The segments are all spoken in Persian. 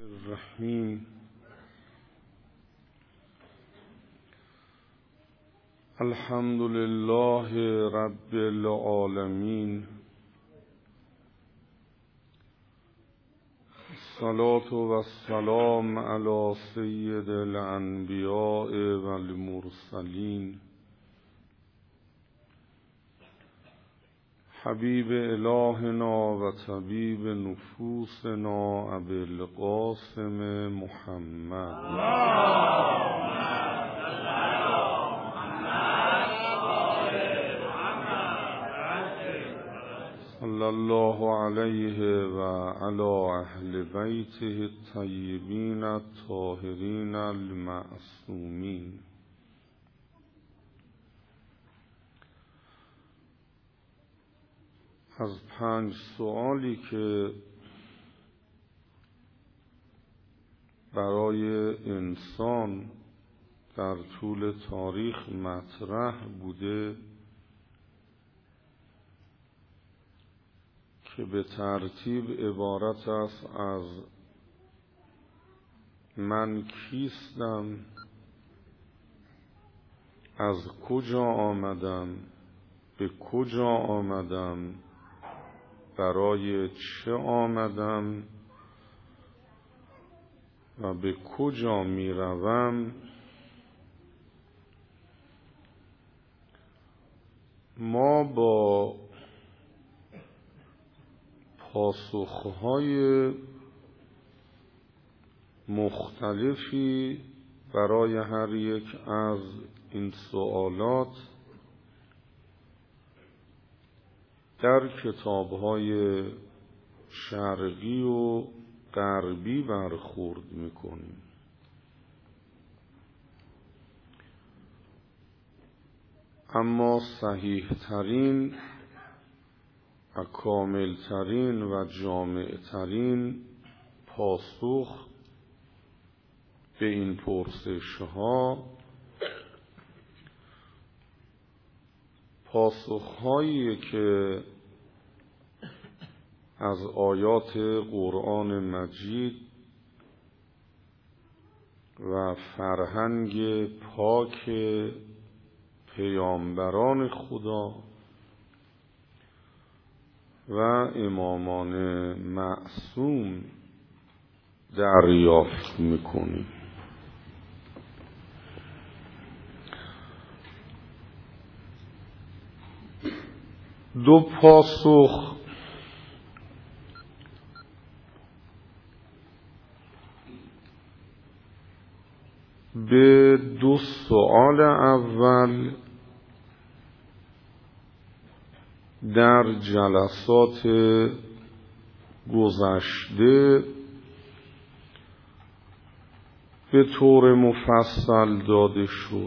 الرحیم. الحمد لله رب العالمین. الصلاة والسلام علی سید الانبیاء والمرسلین حبیب الهنا و طبیب نفوسنا ابی القاسم محمد صلی الله علیه و علی اهل بیته الطیبین الطاهرین المعصومین. از 5 سوالی که برای انسان در طول تاریخ مطرح بوده که به ترتیب عبارت است از من کیستم، از کجا آمدم، به کجا آمدم، برای چه آمدم و به کجا می روم. ما با پاسخهای مختلفی برای هر یک از این سوالات در کتاب‌های شرقی و غربی برخورد می‌کنیم. اما صحیح‌ترین و کامل‌ترین و جامع‌ترین پاسخ به این پرسش‌ها پاسخ‌هایی که از آیات قرآن مجید و فرهنگ پاک پیامبران خدا و امامان معصوم دریافت می‌کنیم. دو پاسخ به 2 سوال اول در جلسات گذشته به طور مفصل داده شد.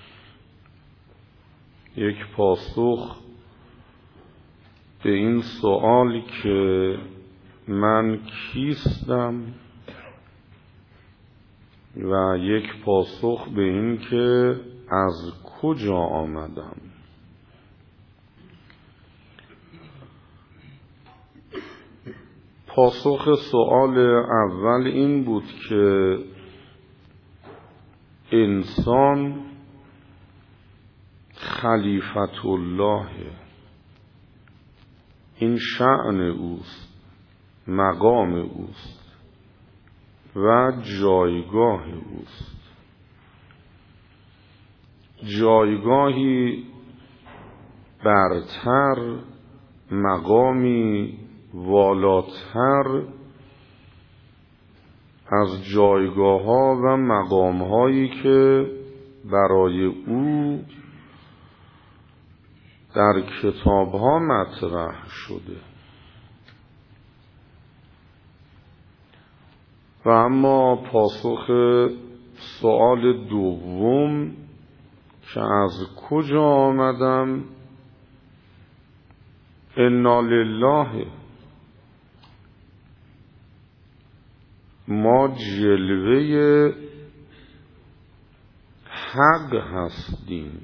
یک پاسخ به این سوال که من کیستم و یک پاسخ به این که از کجا آمدم. پاسخ سوال اول این بود که انسان خلیفت الله، این شأن اوست، مقام اوست و جایگاه اوست. جایگاهی برتر، مقامی والاتر از جایگاه‌ها و مقام‌هایی که برای او در کتاب‌ها مطرح شده. و اما پاسخ سوال دوم که از کجا آمدم، انا لله، ما جلوه حق هستیم،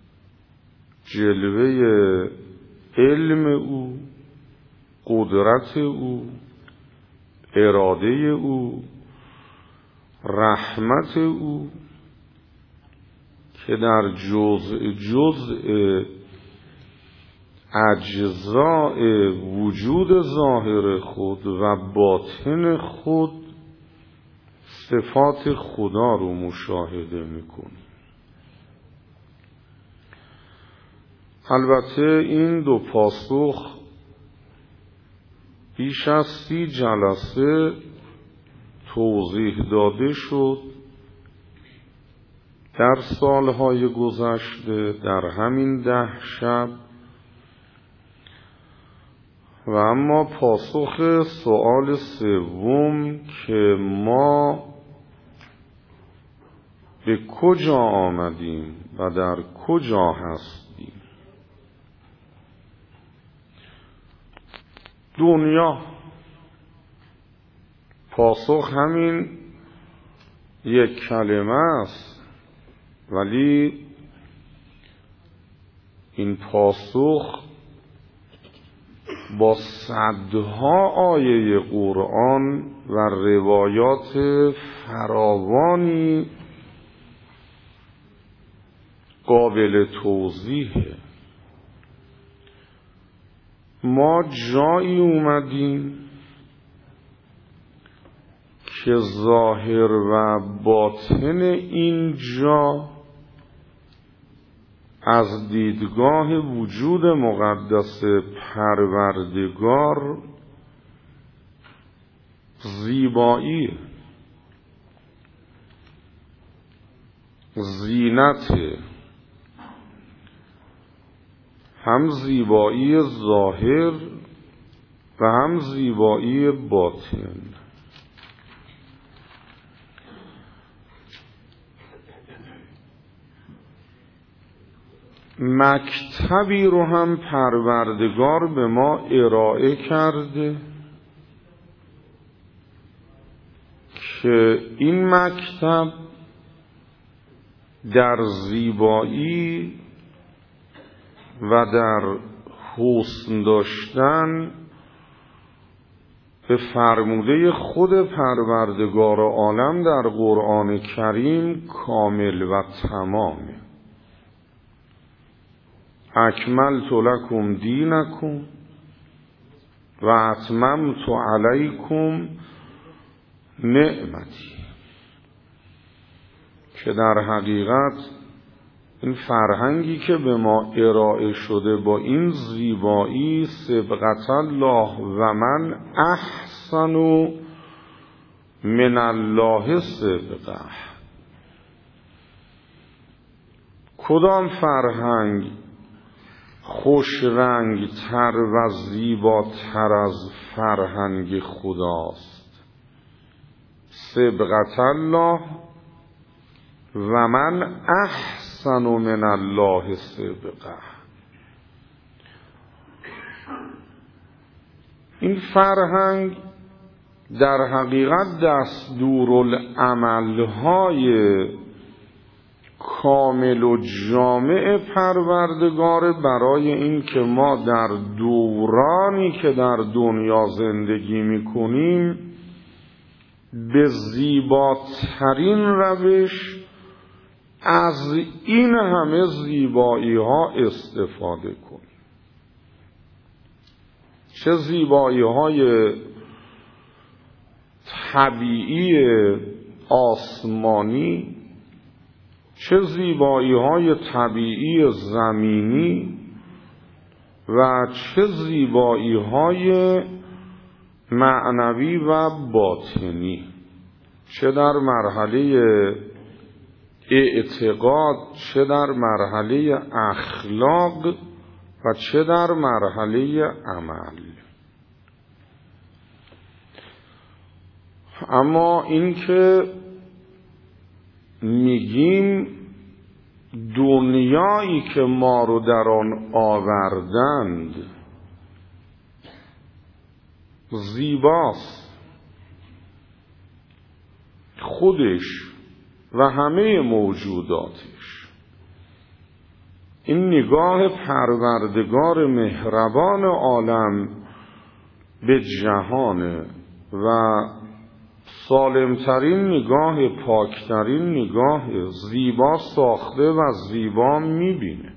جلوه علم او، قدرت او، اراده او، رحمت او که در جزء اجزاء وجود ظاهر خود و باطن خود صفات خدا رو مشاهده میکنیم. البته این دو پاسخ بیش از 30 جلسه توضیح داده شد در سالهای گذشته در همین 10 شب، و اما پاسخ سوال سوم که ما به کجا آمدیم و در کجا هستیم. دنیا، پاسخ همین یک کلمه است، ولی این پاسخ با صدها آیه قرآن و روایات فراوانی قابل توضیحه. ما جایی اومدیم که ظاهر و باطن این جا از دیدگاه وجود مقدس پروردگار زیبایی، زینت، هم زیبایی ظاهر و هم زیبایی باطن. مکتبی رو هم پروردگار به ما ارائه کرده که این مکتب در زیبایی و در حسن داشتن به فرموده خود پروردگار عالم در قرآن کریم کامل و تمامه. اکملت لکم دینکم و اتممت علیکم نعمتی، که در حقیقت این فرهنگی که به ما ارائه شده با این زیبایی، سبقت الله و من احسن من الله سبقه، کدام فرهنگ خوش رنگ تر و زیباتر از فرهنگ خداست؟ سبقت الله و من احسن من الله سبقه. این فرهنگ در حقیقت دستورالعمل‌های کامل و جامع پروردگار برای این که ما در دورانی که در دنیا زندگی می‌کنیم به زیباترین روش از این همه زیبایی ها استفاده کنیم. چه زیبایی های طبیعی آسمانی، چه زیبایی های طبیعی زمینی و چه زیبایی های معنوی و باطنی، چه در مرحله اعتقاد، چه در مرحله اخلاق و چه در مرحله عمل. اما این که میگیم دنیایی که ما رو در آن آوردند زیباست، خودش و همه موجوداتش. این نگاه پروردگار مهربان عالم به جهان و سالمترین نگاه، پاکترین نگاه، زیبا ساخته و زیبا میبینه.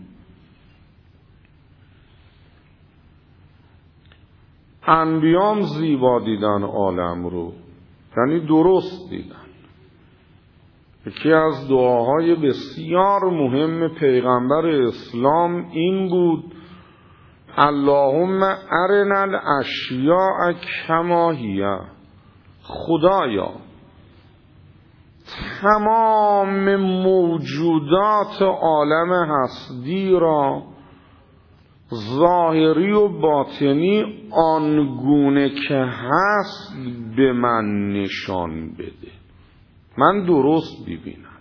انبیام زیبا دیدن عالم رو، یعنی درست دیدن. یکی از دعاهای بسیار مهم پیغمبر اسلام این بود: اللهم ارنا الاشیاء کما هی. خدایا تمام موجودات عالم هستی را ظاهری و باطنی آنگونه که هست به من نشان بده، من درست ببینم.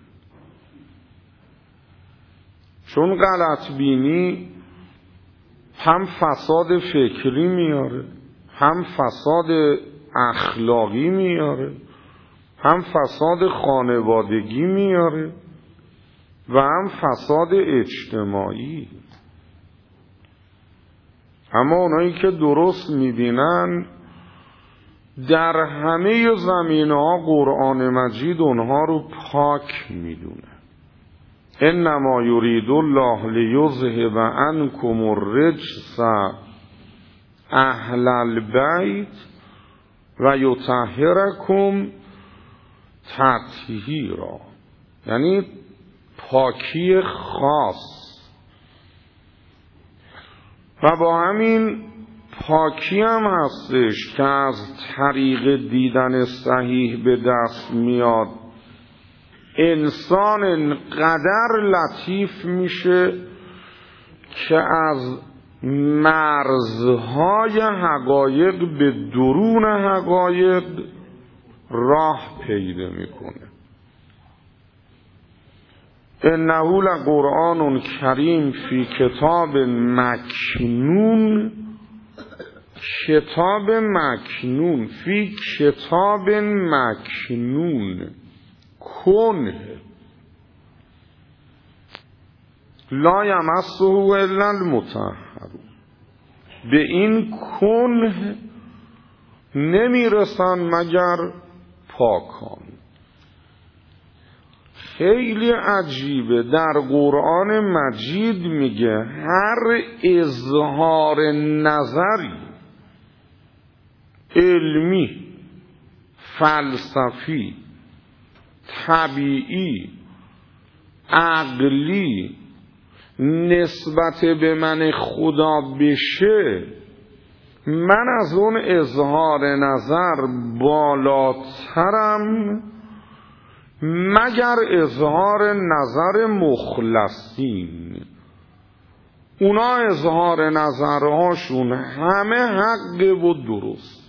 چون غلط بینی هم فساد فکری میاره، هم فساد اخلاقی میاره، هم فساد خانوادگی میاره و هم فساد اجتماعی. اما اونایی که درست میبینن در همه زمینه‌ها قرآن مجید اونها رو پاک میدونه. انما یرید الله لیذهب عنکم الرجس اهل البیت و یطهرکم تطهیرا، یعنی پاکی خاص. و با همین پاکی هم هستش که از طریق دیدن صحیح به دست میاد. انسان انقدر لطیف میشه که از مرزهای حقایق به درون حقایق راه پیدا میکنه. انه لقرآن کریم فی کتاب مکنون، کتاب مکنون، فی کتاب مکنون، کنه لا یمسه الا المطهرون. به این کنه نمیرسن مگر پاکان. خیلی عجیبه، در قرآن مجید میگه هر اظهار نظری علمی، فلسفی، طبیعی، عقلی نسبت به من خدا بشه، من از اون اظهار نظر بالاترم مگر اظهار نظر مخلصین. اونا اظهار نظرهاشون همه حق و درست.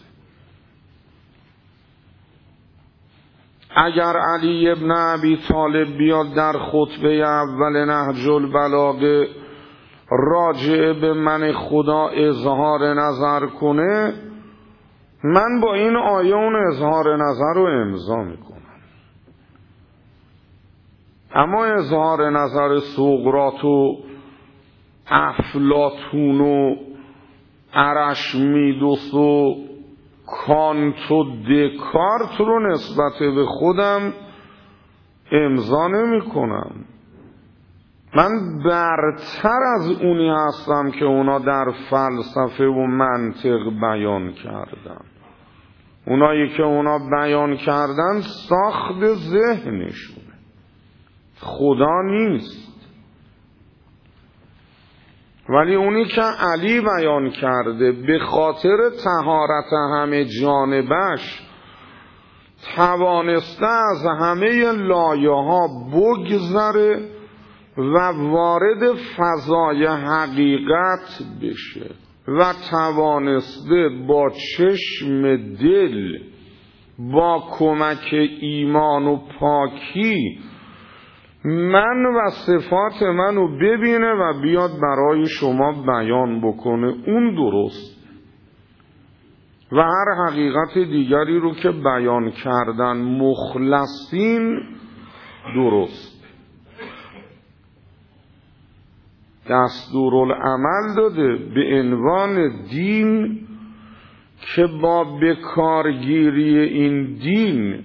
اگر علی ابن ابی طالب بیاد در خطبه اول نهج البلاغه راجع به من خدا اظهار نظر کنه، من با این آیه اون اظهار نظر رو امضا میکنم. اما اظهار نظر سقراط و افلاطون و ارشمیدس و کانت و دکارت رو نسبت به خودم امضا نمی کنم. من برتر از اونی هستم که اونا در فلسفه و منطق بیان کردن. اونایی که اونا بیان کردن ساخت ذهنشونه، خدا نیست. ولی اونی که علی بیان کرده به خاطر طهارت همه جانبش توانسته از همه لایه ها بگذره و وارد فضای حقیقت بشه و توانسته با چشم دل با کمک ایمان و پاکی من و صفات منو ببینه و بیاد برای شما بیان بکنه. اون درست. و هر حقیقت دیگری رو که بیان کردن مخلصین درست. دستورالعمل داده به عنوان دین که با بکارگیری این دین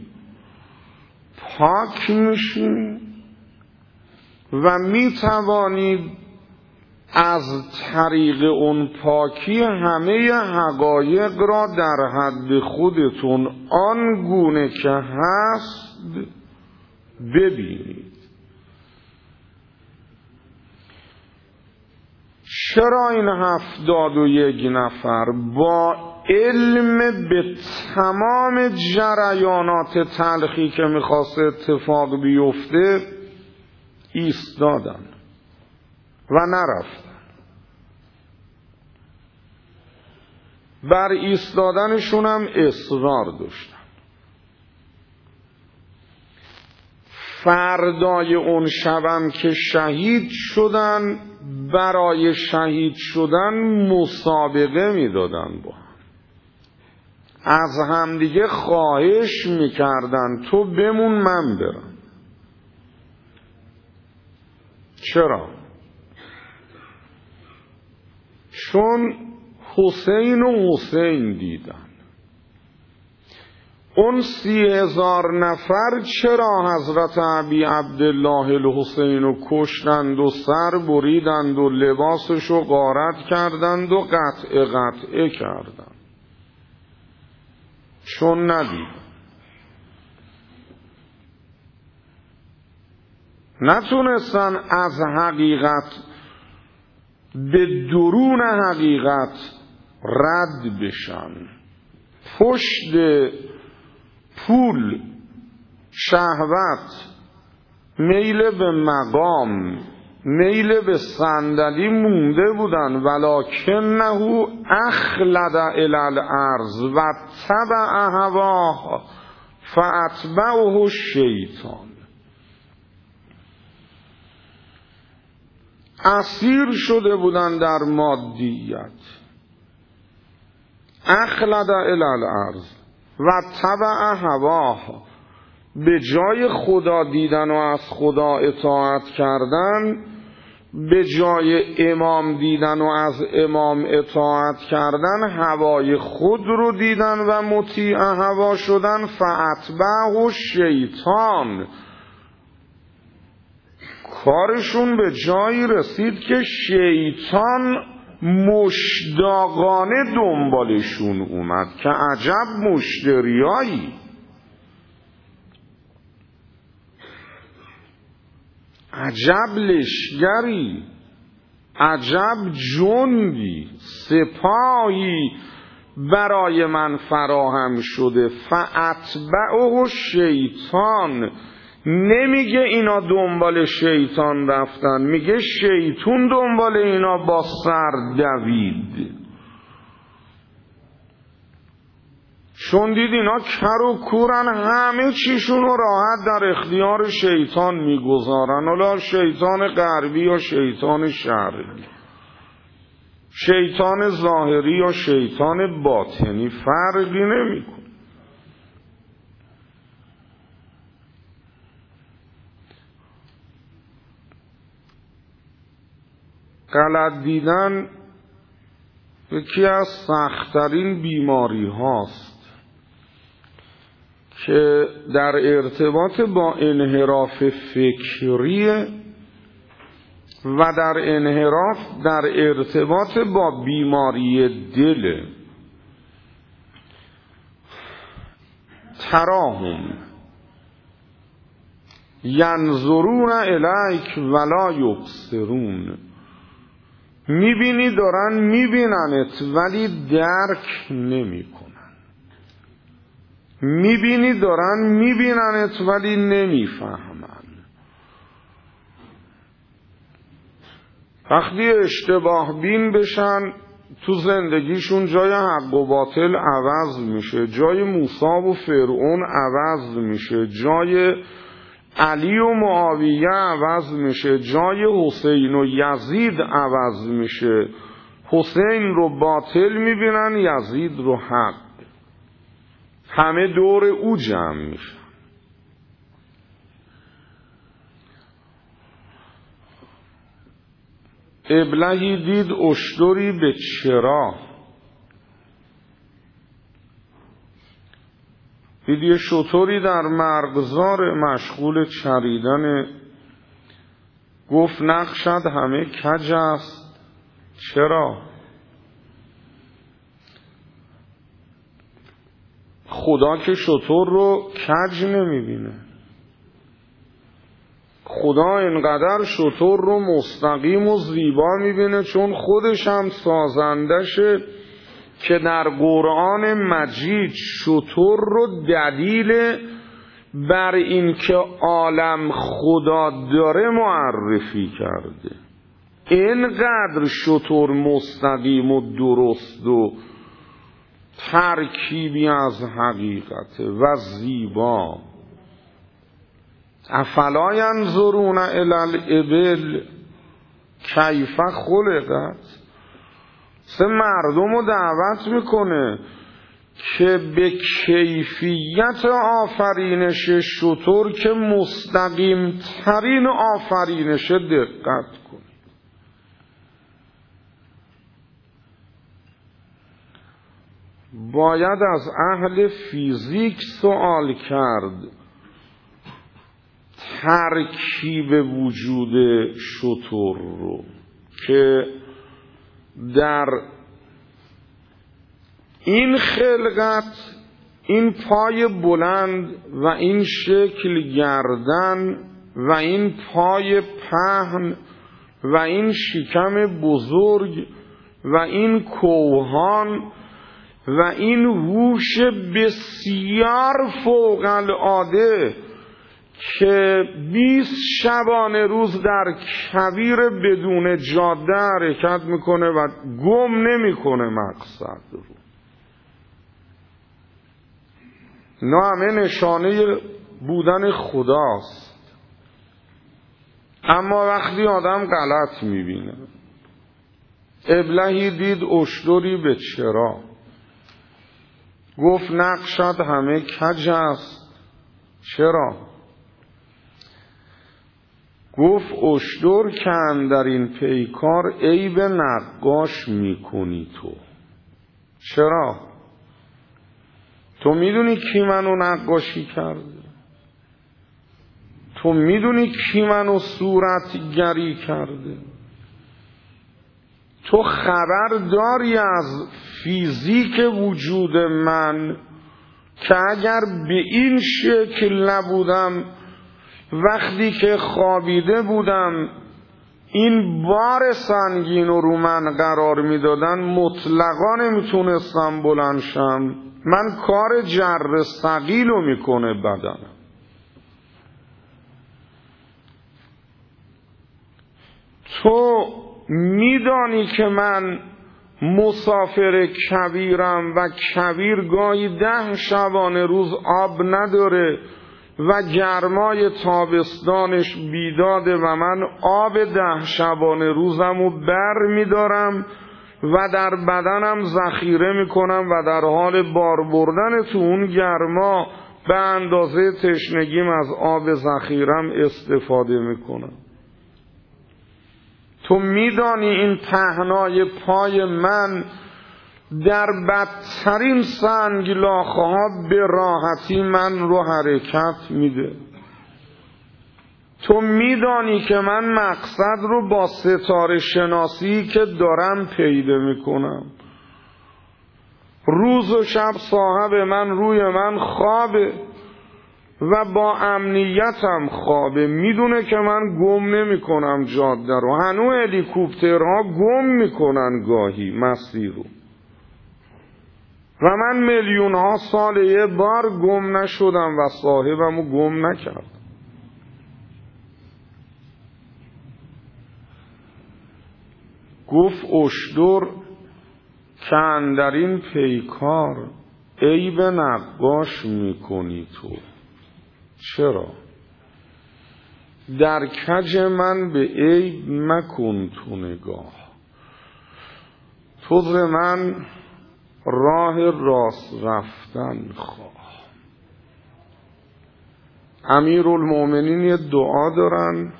پاک میشید و میتوانید از طریق اون پاکی همه حقایق را در حد خودتون آنگونه که هست ببینید. چرا این 71 نفر با علم به تمام جریانات تلخی که میخواست اتفاق بیفته ایستادن و نرفتن؟ بر ایستادنشون هم اصرار داشتن. فردای اون شبم که شهید شدن، برای شهید شدن مسابقه میدادن، با هم از همدیگه خواهش میکردن تو بمون من برم. چرا؟ چون حسین دیدن. اون 30,000 نفر چرا حضرت ابی عبدالله الحسین رو کشتند و سر بریدند و لباسش رو غارت کردند و قطعه کردند؟ چون ندیدن، نتونستن از حقیقت به درون حقیقت رد بشن. پشت پول، شهوت، میل به مقام، میل به صندلی مونده بودن. ولکنه اخلد الی الارض و تبع هواه فاتبعه الشیطان. اسیر شده بودن در مادیت. اخلد الی الارض و تبع هواه، به جای خدا دیدن و از خدا اطاعت کردن، به جای امام دیدن و از امام اطاعت کردن، هوای خود رو دیدن و مطیع هوا شدن. فاتبعه الشیطان. کارشون به جایی رسید که شیطان مشتاقانه دنبالشون اومد که عجب مشتریایی، عجب لشگری، عجب جندی، سپاهی برای من فراهم شده. فاتبعه الشیطان. نمیگه اینا دنبال شیطان رفتن، میگه شیطون دنبال اینا با سر دوید. چون دید اینا کر و کورن، همه چیشون رو راحت در اختیار شیطان میگذارن. حالا شیطان غربی یا شیطان شرقی، شیطان ظاهری یا شیطان باطنی، فرقی نمیکنه. غلط دیدن یکی از سخت‌ترین بیماری هاست که در ارتباط با انحراف فکری و در ارتباط با بیماری دل. تراهم ینظرون الیک ولا یبصرون. میبینی دارن میبیننت ولی درک نمی کنن. میبینی دارن میبیننت ولی نمیفهمن. وقتی اشتباه بین بشن تو زندگیشون جای حق و باطل عوض میشه، جای موسی و فرعون عوض میشه، جای علی و معاویه عوض میشه، جای حسین و یزید عوض میشه. حسین رو باطل میبینن، یزید رو حق. همه دور او جمع میشن. ابلهی دید اشتری به چرا. دید یه شتری در مرغزار مشغول چریدن، گفت نقشت همه کج است. چرا؟ خدا که شتر رو کج نمیبینه. خدا اینقدر شتر رو مستقیم و زیبا میبینه چون خودش هم سازندشه که در قرآن مجید شتر رو دلیل بر این که عالم خدا داره معرفی کرده. اینقدر شتر مستقیم و درست و ترکیبی از حقیقت و زیبا. افلا ینظرون الی الابل کیف خلقت. سه مردم رو دعوت میکنه که به کیفیت آفرینش شتر که مستقیم ترین آفرینش دقت کنید. باید از اهل فیزیک سوال کرد ترکیب وجود شتر رو که در این خلقت این پای بلند و این شکل گردن و این پای پهن و این شکم بزرگ و این کوهان و این هوش بسیار فوق العاده که 20 شبانه روز در کویر بدون جاده حرکت میکنه و گم نمیکنه مقصد رو. اینا همه نشانه بودن خداست. اما وقتی آدم غلط میبینه، ابلهی دید اشتری به چرا، گفت نقشت همه کج است. چرا؟ گفت اشتر که اندر این پیکار عیب نقاش میکنی تو. چرا؟ تو میدونی کی منو نقاشی کرده؟ تو میدونی کی منو صورتگری کرده؟ تو خبر داری از فیزیک وجود من که اگر به این شکل نبودم، وقتی که خوابیده بودم این بار سنگین رو من قرار میدادن مطلقا نمیتونستم بلند شم. من کار جر ثقیل رو میکنه بدنم. تو میدانی که من مسافر کویرم و کویر گاهی 10 شبانه روز آب نداره و گرمای تابستانش بیداده و من آب 10 شبانه روزمو بر میدارم و در بدنم ذخیره میکنم و در حال بار بردن تو اون گرما به اندازه تشنگیم از آب ذخیرم استفاده میکنم. تو میدانی این پهنای پای من در بدترین سنگلاخه ها به راحتی من رو حرکت میده. تو میدانی که من مقصد رو با ستاره شناسی که دارم پیدا میکنم. روز و شب صاحب من روی من خوابه و با امنیتم خوابه. میدونه که من گم نمی کنم جاده رو. هنوز هلیکوپترها گم میکنن گاهی مسیر رو و من میلیون ها سال یه بار گم نشدم و صاحبمو گم نکردم. گفت اشتر که اندر این پیکار عیب نقاش میکنی تو. چرا؟ در کج من به عیب مکن تو نگاه. تو ز من راه راست رفتن خواه. امیرالمومنین یه دعا دارن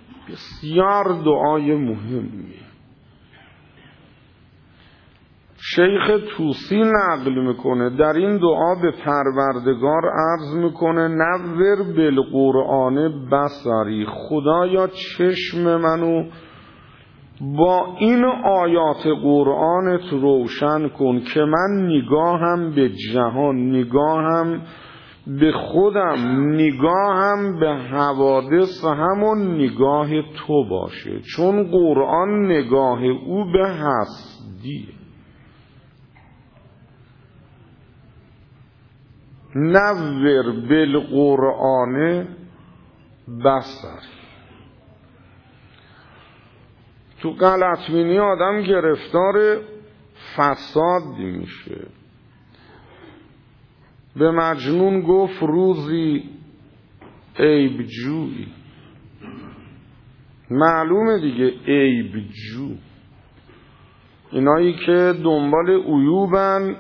بسیار دعای مهمی. شیخ طوسی نقل میکنه در این دعا به پروردگار عرض میکنه نور بالقرآن بصری، خدایا چشم منو با این آیات قرآنت روشن کن که من نگاهم به جهان، نگاهم به خودم، نگاهم به حوادث همون نگاه تو باشه، چون قرآن نگاه او به هستیه. نور بالقرآن بصری. تو غلطبینی آدم گرفتار فسادی میشه. به مجنون گفت روزی عیب جویی. معلومه دیگه عیب جو، اینایی که دنبال عیوبن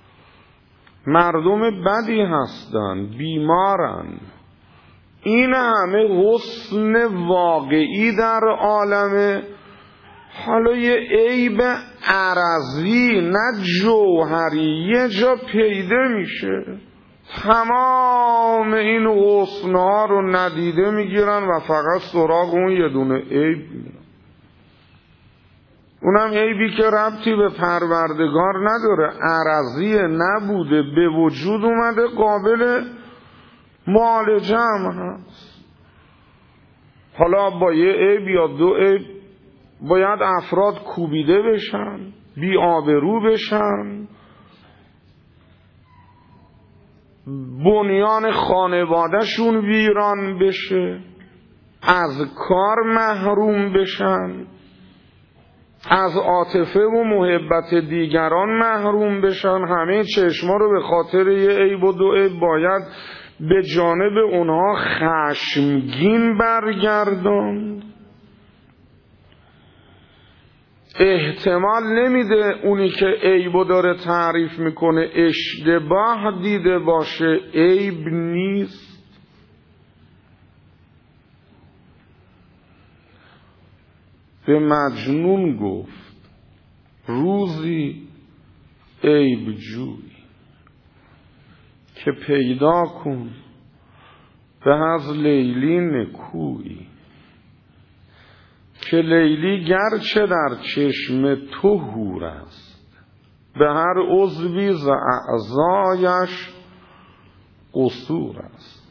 مردم بدی هستن، بیمارن. این همه حسن واقعی در عالمه، حالا یه عیب عرضی نه جوهری یه جا پیدا میشه، تمام این حسنها رو ندیده میگیرن و فقط سراغ اون یه دونه عیب میرن. اونم عیبی که ربطی به پروردگار نداره، عرضی نبوده، به وجود اومده، قابل معالجه هم هست. حالا با یه عیب یا دو عیب باید افراد کوبیده بشن، بی آبرو بشن، بنیان خانوادهشون ویران بشه، از کار محروم بشن، از عاطفه و محبت دیگران محروم بشن. همه چشما رو به خاطر یه عیب و دو عیب باید به جانب اونها خشمگین برگرداند. احتمال نمیده اونی که عیبو داره تعریف میکنه اشتباه دیده باشه، عیب نیست. به مجنون گفت روزی عیب جوی که پیدا کن به از لیلی نکویی، که لیلی گرچه در چشم تو حور است، به هر عضوی ز اعضایش قصور است.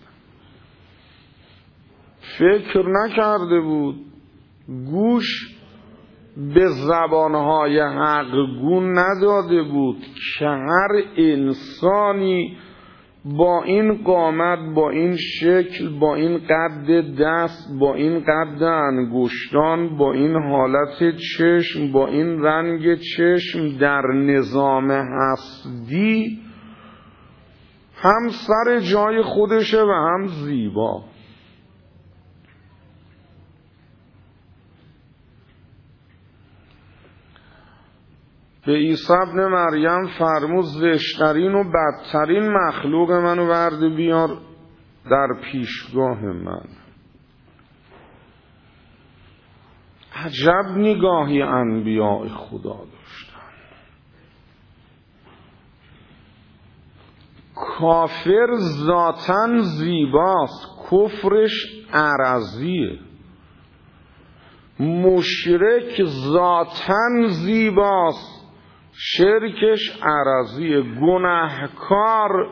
فکر نکرده بود، گوش به زبانهای حق گون نداده بود که هر انسانی با این قامت، با این شکل، با این قد دست، با این قد انگشتان، با این حالت چشم، با این رنگ چشم در نظام هستی هم سر جای خودشه و هم زیبا. به عیسی ابن مریم فرمود زشترین و بدترین مخلوق منو ورده بیار در پیشگاه من. عجب نگاهی انبیاء خدا داشتن. کافر ذاتاً زیباست، کفرش عرضیه. مشرک ذاتاً زیباست، شرکش عرضیه. گناهکار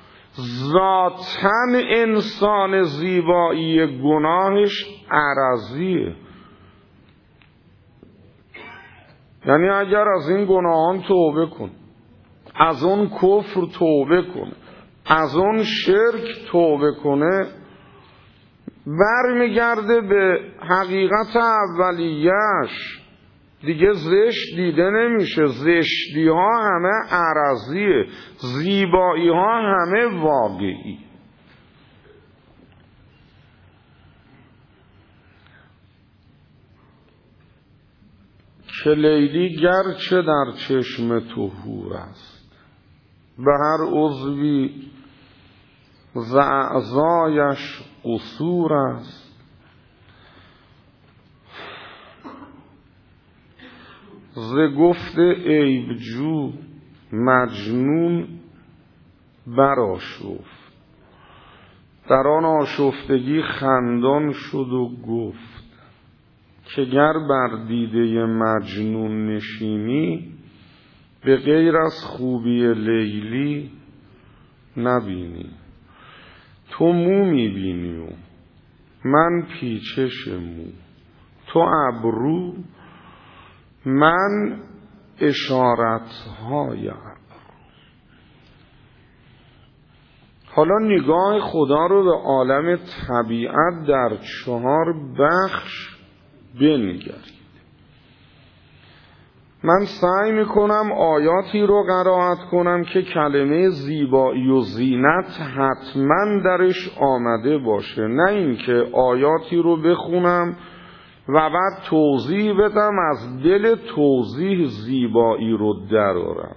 ذاتاً انسان زیبایی، گناهش عرضیه. یعنی اگر از این گناهان توبه کن، از اون کفر توبه کنه، از اون شرک توبه کنه، برمیگرده به حقیقت اولیه‌اش. دیگه زشت دیده نمیشه. زشتی ها همه عرضیه، زیبایی ها همه واقعی. که لیلی گرچه در چشم تو حور است، به هر عضوی ز اعضایش قصور است. ز گفت عیبجو مجنون برآشفت، در آن آشفتگی خندان شد و گفت که گر بر دیده مجنون نشینی به غیر از خوبی لیلی نبینی. تو مو میبینی و من پیچش مو، تو ابرو من اشارت‌های ابرو. حالا نگاه خدا رو به عالم طبیعت در 4 بخش بنگرید. من سعی میکنم آیاتی رو قرائت کنم که کلمه زیبایی و زینت حتما درش آمده باشه، نه اینکه آیاتی رو بخونم و بعد توضیح بدم از دل توضیح زیبایی رو درارم.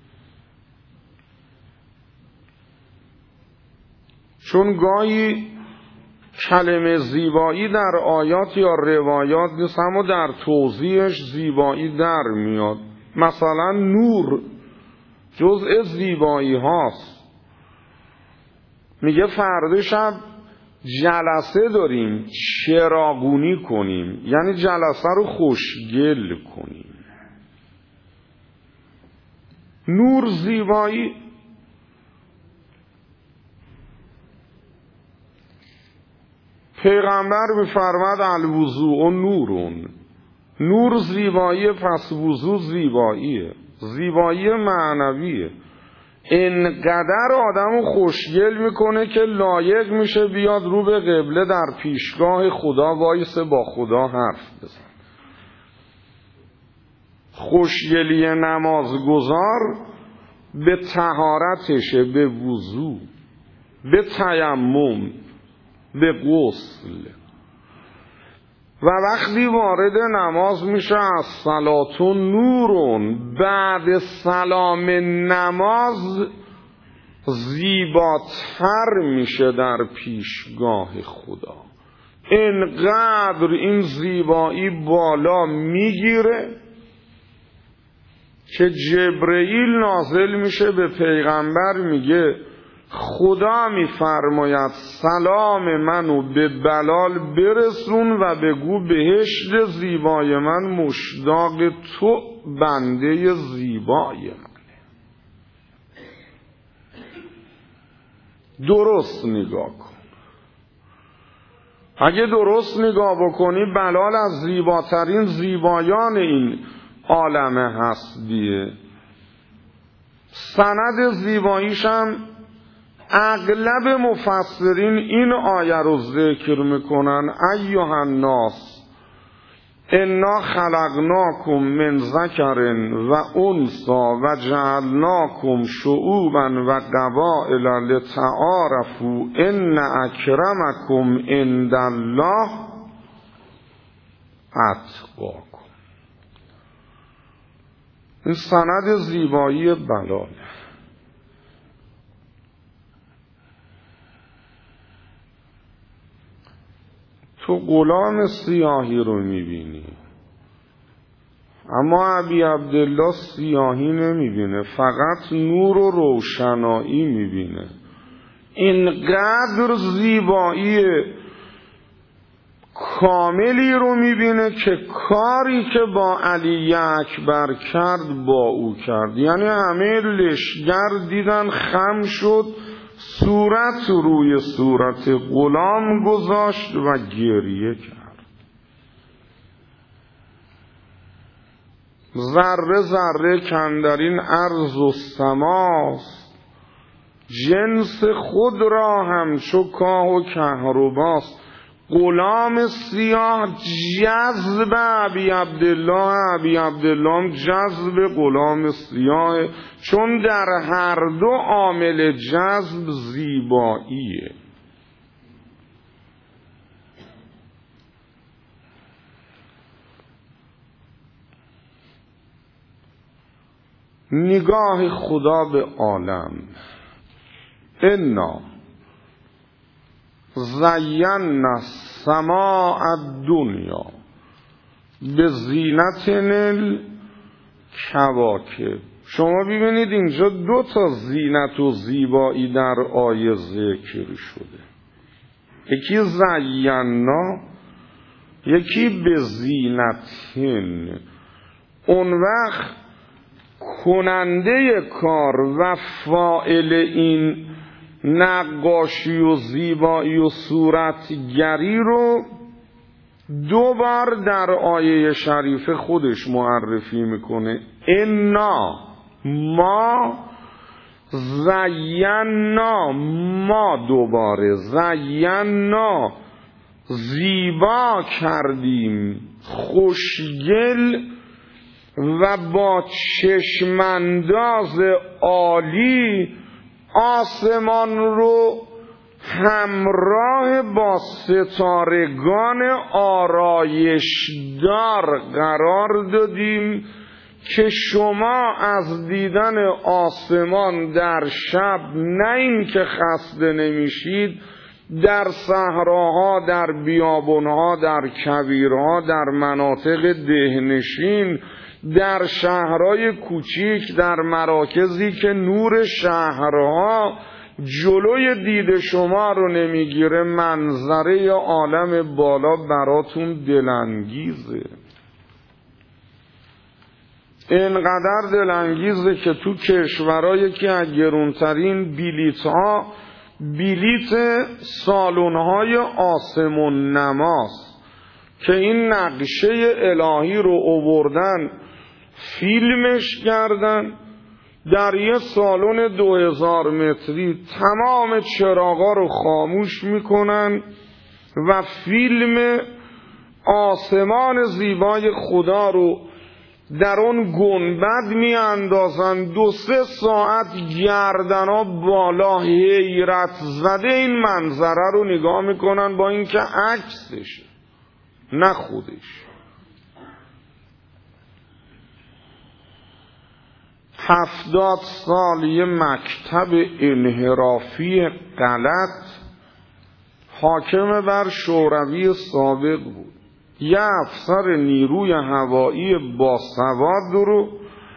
چون گاهی کلمه زیبایی در آیات یا روایات نیست، اما در توضیحش زیبایی در میاد. مثلا نور جزء زیبایی هاست. میگه فردا شب جلسه داریم، چراغونی کنیم، یعنی جلسه رو خوشگل کنیم. نور زیبایی. پیغمبر می‌فرماد الوضوء نورون، نور زیبایی، پس وضو زیباییه، زیبایی معنویه. اینقدر آدمو خوشگل میکنه که لایق میشه بیاد رو به قبله در پیشگاه خدا وایسه با خدا حرف بزن. خوشگلی نمازگزار به طهارتشه، به وضو، به تیمم، به غسل. و وقتی وارد نماز میشه از صلات و نورون، بعد سلام نماز زیباتر میشه در پیشگاه خدا. اینقدر این زیبایی بالا میگیره که جبرئیل نازل میشه به پیغمبر میگه خدا میفرماید سلام منو به بلال برسون و بگو بهشت زیبای من مشتاق تو بنده زیبای منه. درست نگاه کن. اگه درست نگاه بکنی بلال از زیباترین زیبایان این عالم هستیه. سند زیباییشم اغلب مفسرین این آیه رو ذکر میکنن: ایها الناس انا خلقناکم من ذکر و انثی و جعلناکم شعوبا و قبائل لتعارفوا ان اکرمکم عند الله اتقاکم. این سند زیبایی بلاله. تو غلام سیاهی رو میبینی، اما ابی عبدالله سیاهی نمیبینه، فقط نور و روشنایی میبینه. اینقدر زیبایی کاملی رو میبینه که کاری که با علی اکبر کرد با او کرد. یعنی همه لشگر دیدن، خم شد، صورت روی صورت غلام گذاشت و گریه کرد. ذره ذره کاندرین ارض و سماست، جنس خود را همچو کاه و کهرباست. غلام سیاه جذب ابی عبدالله، ابی عبدالله جذب غلام سیاه، چون در هر دو عامل جذب زیباییه. نگاه خدا به عالم: انا زینا السماء الدنیا بزینة کواکب. شما ببینید اینجا 2 تا زینت و زیبایی در آیه ذکر شده، یکی زینا، یکی به زینتین. اون وقت کننده کار و فاعل این نقاشی و زیبایی و صورتگری رو 2 بار در آیه شریفه خودش معرفی میکنه. انا ما زینا، ما دوباره زینا زیبا کردیم، خوشگل و با چشمانداز عالی آسمان رو همراه با ستارگان آرایشدار قرار دادیم که شما از دیدن آسمان در شب نه این که خسته نمیشید، در صحراها، در بیابانها، در کویرها، در مناطق دهنشین، در شهرهای کوچیک، در مراکزی که نور شهرها جلوی دید شما رو نمیگیره، منظره عالم بالا براتون دلانگیزه. اینقدر دلانگیزه که تو کشورها یکی از گرونترین بلیط‌ها بلیط سالن‌های آسمون نماست که این نقشه الهی رو آوردن فیلمش کردن. در یه سالن 2000 متری تمام چراغا رو خاموش میکنن و فیلم آسمان زیبای خدا رو در اون گنبد می اندازن. 2-3 ساعت گردنا بالا حیرت زده این منظره رو نگاه میکنن، با اینکه عکسشه نه خودش. 70 سال یه مکتب انحرافی غلط حاکم بر شوروی سابق بود. یه افسر نیروی هوایی باسواد رو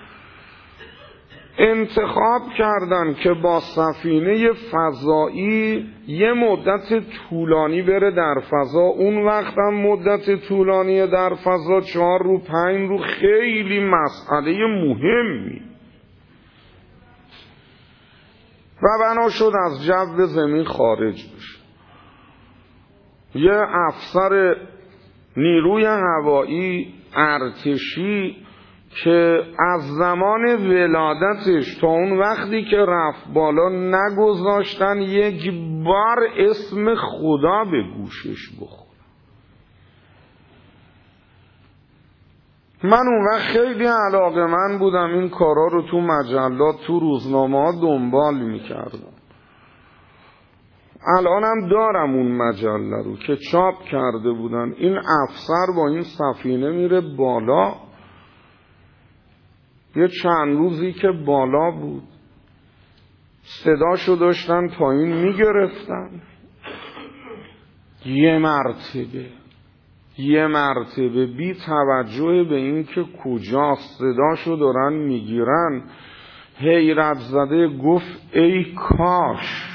انتخاب کردن که با سفینه فضایی یه مدت طولانی بره در فضا. اون وقت هم مدت طولانی در فضا 4 رو 5 رو خیلی مسئله مهمی و بنا شد از جو زمین خارج بشه. یه افسر نیروی هوایی ارتشی که از زمان ولادتش تا اون وقتی که رفت بالا نگذاشتن یک بار اسم خدا به گوشش بخوره. من اون وقت خیلی علاقه‌مند بودم این کارا رو تو مجلات تو روزنامه‌ها دنبال میکردم. الانم دارم اون مجله رو که چاپ کرده بودن. این افسر با این سفینه میره بالا، یه چند روزی که بالا بود صداشو داشتن پایین میگرفتن. یه مرتبه بی توجه به این که کجاست صداشو دارن میگیرن، حیرت زده گفت ای کاش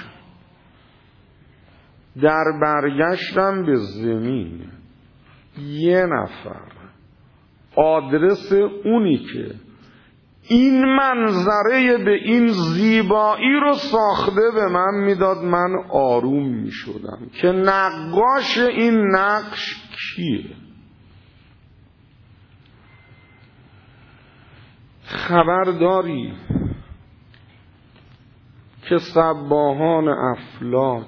در برگشتم به زمین یه نفر آدرس اونی که این منظره به این زیبایی رو ساخته به من میداد، من آروم میشدم که نقاش این نقش کیه. خبرداری که صباحان افلاک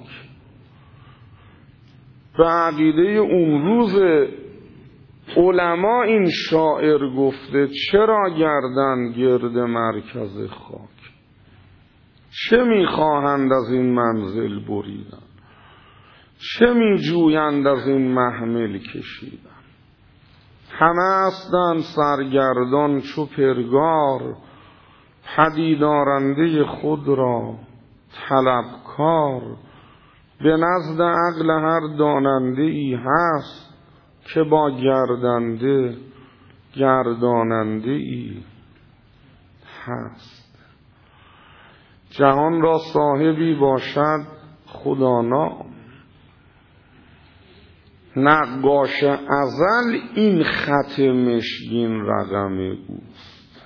به عقیده اون روز علما این شاعر گفته چرا گردن گرد مرکز خاک، چه میخواهند از این منزل بریدن، چه میجویند از این محمل کشیدن. همه هستند سرگردان چو پرگار، پدیدارنده خود را طلبکار. به نزد عقل هر داننده ای هست، که با گردنده گرداننده ای هست. جهان را صاحبی باشد خدانا، نقاش ازل این خط مشکین رقم اوست.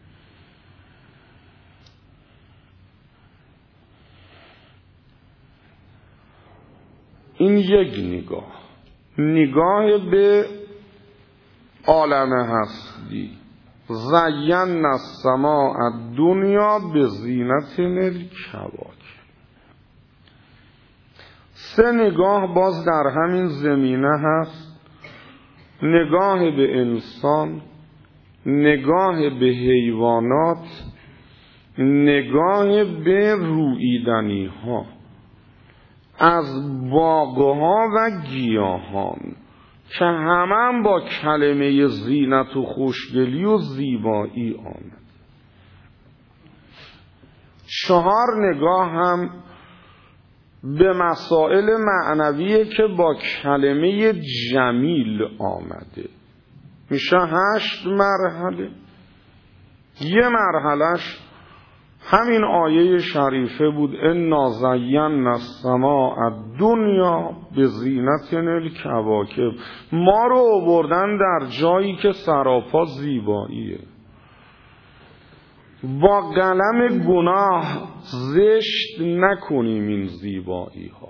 این یک نگاه به عالم هستی. زینا السماء الدنیا بزینة الکواکب. 3 نگاه باز در همین زمینه هست: نگاه به انسان، نگاه به حیوانات، نگاه به روییدنی ها از باغها و گیاهان که همه با کلمه زینت و خوشگلی و زیبایی آمد. 4 نگاه هم به مسائل معنویه که با کلمه جمیل آمده. میشه 8 مرحله. یه مرحلهش همین آیه شریفه بود: انا زینا السماء الدنیا بزینة الکواکب. ما رو آوردن در جایی که سراپا زیباییه. با قلم گناه زشت نکنیم این زیبایی ها.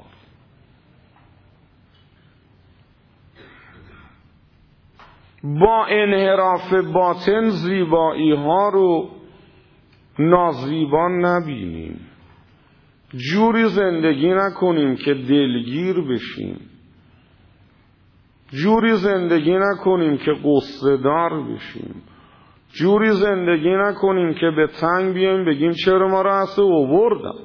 با انحراف باطن زیبایی ها رو نازیبا نبینیم. جوری زندگی نکنیم که دلگیر بشیم. جوری زندگی نکنیم که غصه دار بشیم. جوری زندگی نکنیم که به تنگ بیایم بگیم چرا ما را اصلا آوردن.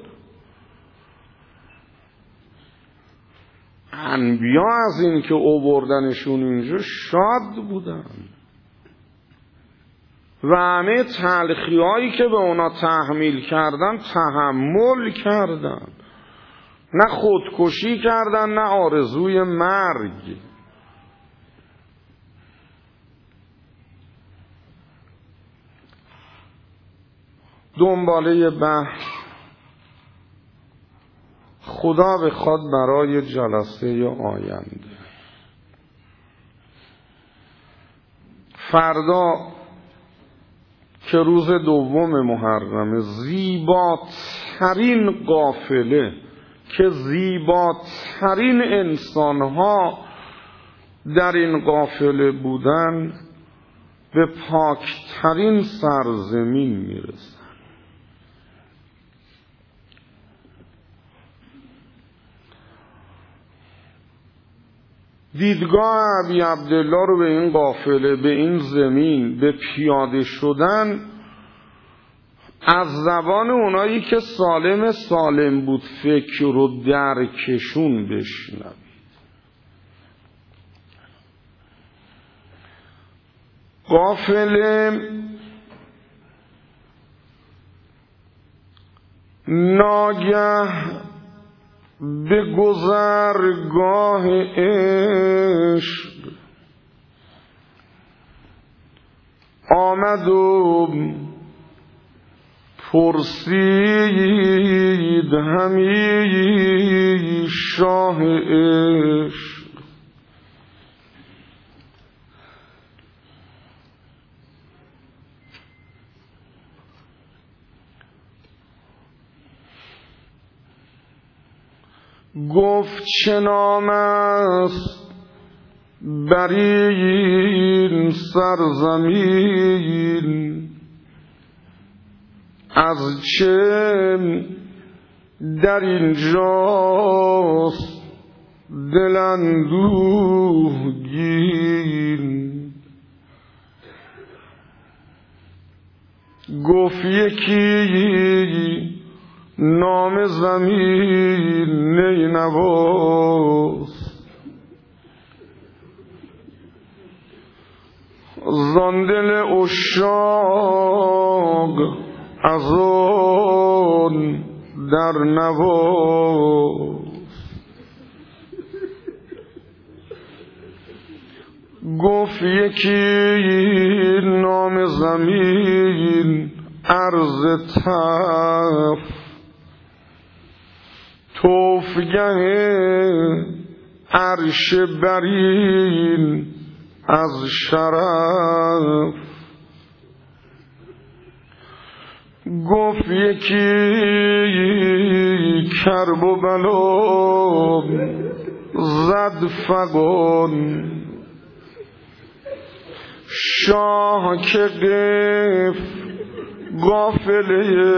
انبیا از این که آوردنشون اینجا شاد بودن و همه تلخی هایی که به اونا تحمیل کردن تحمل کردن. نه خودکشی کردن نه آرزوی مرگ. دنباله بحث خدا بخواد برای جلسه آینده فردا که روز 2 محرم، زیباترین قافله که زیباترین انسانها در این قافله بودن به پاکترین سرزمین میرسن. دیدگاه ابی عبدالله رو به این قافله، به این زمین، به پیاده شدن از زبان اونایی که سالم بود فکر رو درکشون بشنوید. قافله ناگه به گذرگاه عشق آمد و پرسید همی شاه عشق. گفت چه نام است بر این سرزمین، از چه در اینجاست دل اندوهگین. گفت یکی نام زمین نینواست، زان دل عشاق از آن در نواست. گفت یکی نام زمین عرض تف توفگه عرش برین از شرف گفت یکی کرب و بلا زد فغان شاه که گفت غافله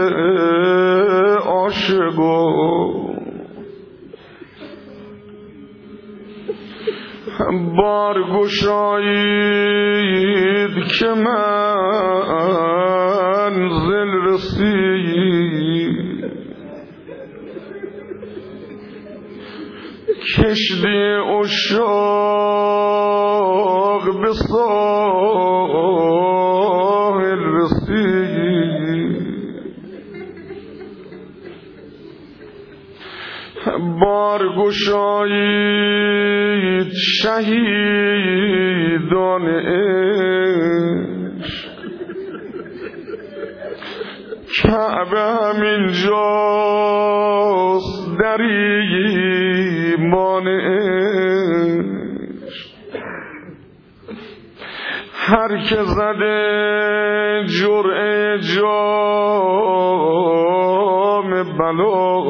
عاشقان بار گشایید که منزل رسید کشتی عشاق به ساحل رسید بار گشایید شهیدان عشق کعبه همین جاست در ایمان عشق هر که زده جرعه جام بلا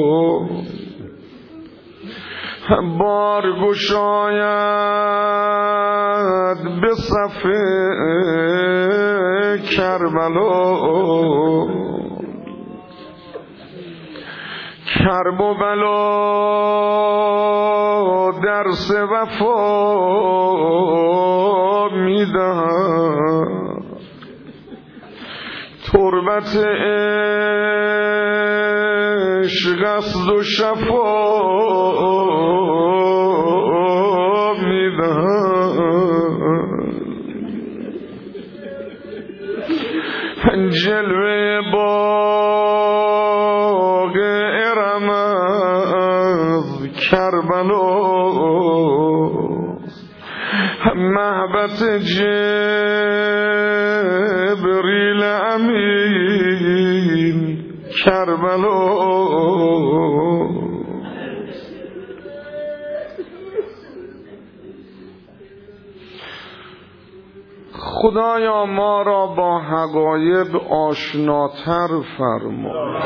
بار گشاید به صف کربلا کرب و بلا درس وفا میدهد تربت عشق است و شفا میدهد جلوه باغ ارم از کربلاست محبت جبریل امین کربلاست خدایا ما را با حقایق آشناتر فرما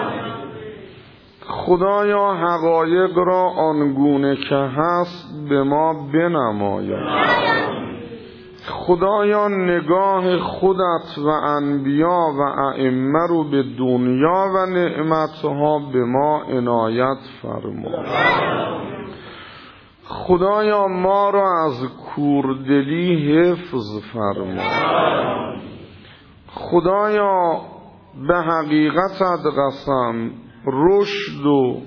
خدایا حقایق را آنگونه که هست به ما بنمایا خدایا نگاه خودت و انبیا و ائمه رو به دنیا و نعمتها به ما عنایت فرما خدایا ما را از کوردلی حفظ فرما خدایا به حقیقتت قسم رشد و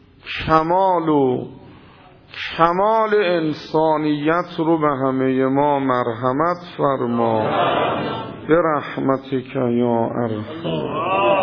کمال انسانیت رو به همه ما مرحمت فرما به رحمتک یا ارحم